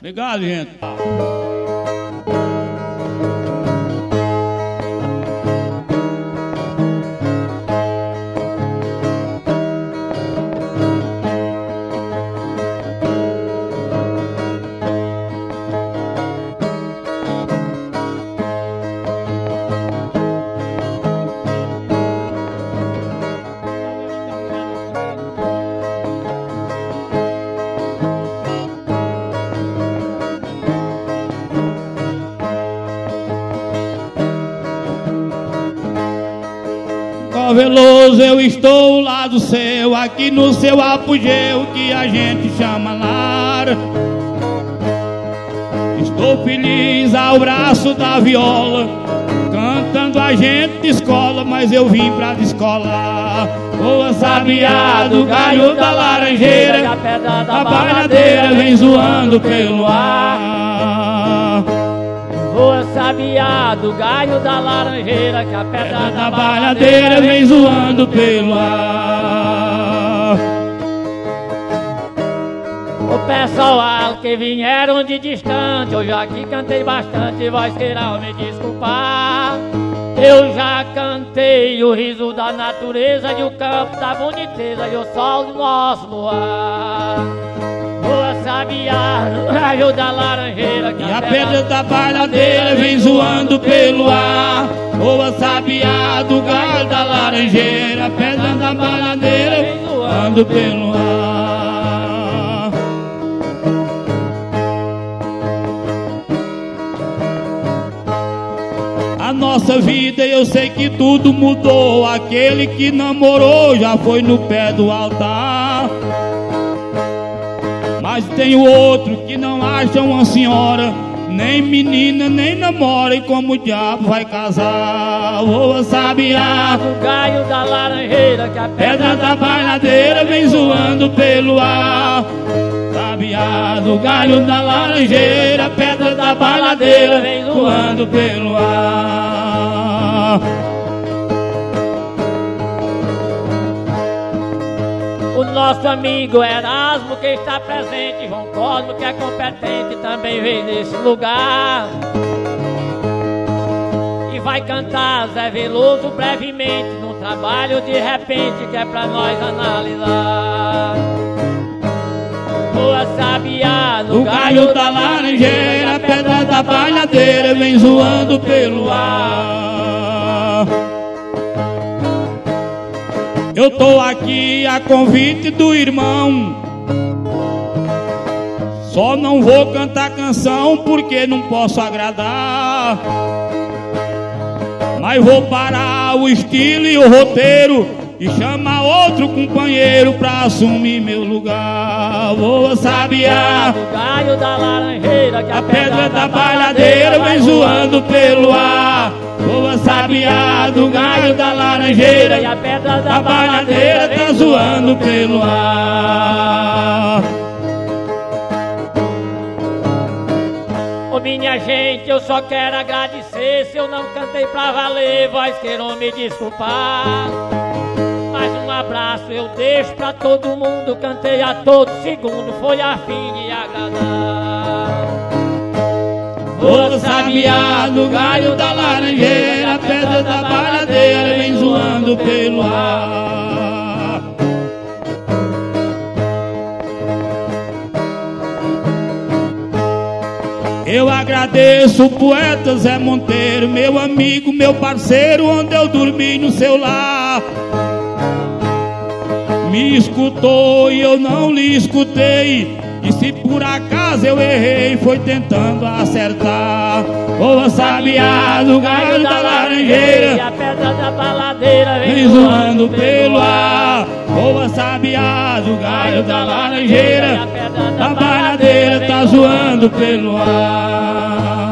Obrigado, gente. Veloso, eu estou lá do céu, aqui no seu apogeu que a gente chama lar. Estou feliz ao braço da viola, cantando a gente de escola, mas eu vim pra descolar. Voa sabiá do galho da laranjeira, a pedra da banadeira vem zoando pelo ar. Voa sabiá do galho da laranjeira, que a pedra da banadeira vem zoando pelo ar. O pessoal que vieram de distante, eu já que cantei bastante, voz queiram me desculpar. Eu já cantei o riso da natureza e o campo da boniteza e o sol do nosso luar. Voa sabiá no galho da laranjeira, que a pedra da banadeira vem zoando pelo ar. Voa sabiá do galho da laranjeira, a pedra da banadeira vem zoando pelo ar. A nossa vida eu sei que tudo mudou. Aquele que namorou já foi no pé do altar. Mas tem o outro que não acha uma senhora, nem menina, nem namora, e como o diabo vai casar. Voa sabiá do galho da laranjeira, que a pedra da banadeira vem zoando pelo ar. Sabiá do galho da laranjeira, a pedra da banadeira vem zoando pelo ar. O nosso amigo Erasmo, que está presente, João Cosmo, que é competente, também veio desse lugar. E vai cantar Zé Veloso brevemente, num trabalho de repente, que é pra nós analisar. Voa sabiá no galho da laranjeira, a pedra da banadeira vem zoando pelo ar. Eu tô aqui a convite do irmão, só não vou cantar canção porque não posso agradar. Mas vou parar o estilo e o roteiro e chamar outro companheiro pra assumir meu lugar. Voa sabiá do galho da laranjeira, que a pedra da banadeira vem zoando pelo ar. Voa sabiá do galho da laranjeira, e a pedra da banadeira tá zoando pelo ar. Ô minha gente, eu só quero agradecer. Se eu não cantei pra valer, voz queiram me desculpar. Mas um abraço eu deixo pra todo mundo. Cantei a todo segundo, foi a fim de agradar. Voa sabiá do galho da laranjeira, a pedra da banadeira vem zoando pelo ar. Eu agradeço o poeta Zé Monteiro, meu amigo, meu parceiro, onde eu dormi no seu lar. Me escutou e eu não lhe escutei, e se por acaso eu errei, foi tentando acertar. Voa sabiá do galho da laranjeira, e a pedra da banadeira vem zoando pelo ar. Voa sabiá do galho da laranjeira, a banadeira tá zoando pelo ar.